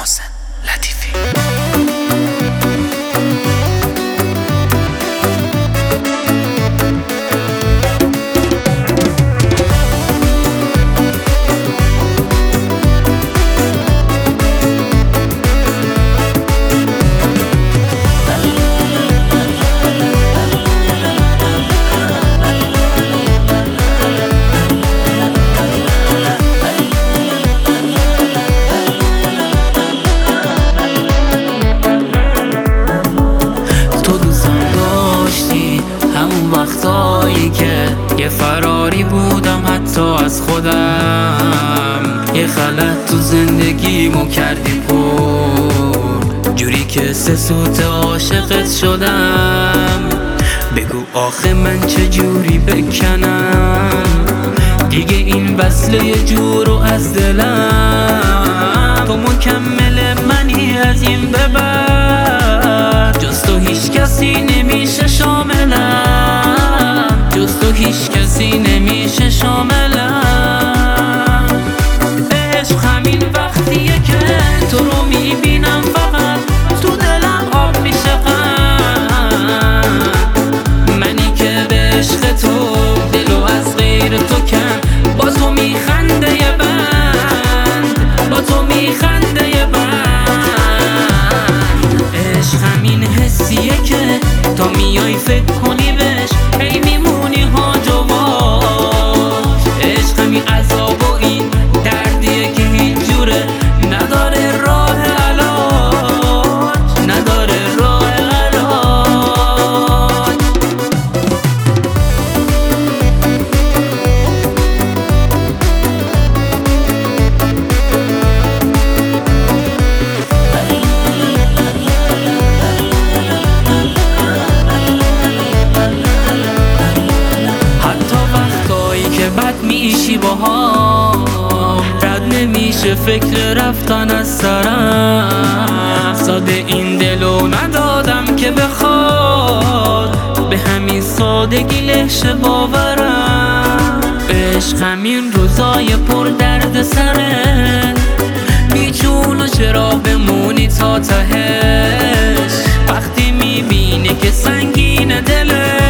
محسن لطیفی. وقتایی که یه فراری بودم حتی از خودم، یه خلط تو زندگیمو کردی پر، جوری که سه سوت عاشقت شدم. بگو آخه من چه جوری بکنم دیگه این وصله یه جورو از دلم. تو مکمل منی از این به بعد، جز تو هیچ کسی نمیشه شاملم، جز تو هیچ کسی نمیشه شاملم. عشق همین وقتیه که تو رو میبینم فقط تو دلم آب میشه غم. منی که به عشق تو دلو از غیر تو کم، با تو میخنده یه بند، با تو میخنده یه بند. عشق همین حسیه که تا میای فکر کنی بهش هی میمونی هاج و واج. عشق همین عذاب و این دردیه که هیچ جوره نداره راه علاج، نداره راه علاج. بد میشی باها رد نمیشه فکر رفتن از سرم. ساده این دلو ندادم که بخواد، به همین سادگی لهش باورم. عشق همین روزای پر درد سره، بیچون چرا بمونی تا تهش، وقتی میبینی که سنگین دله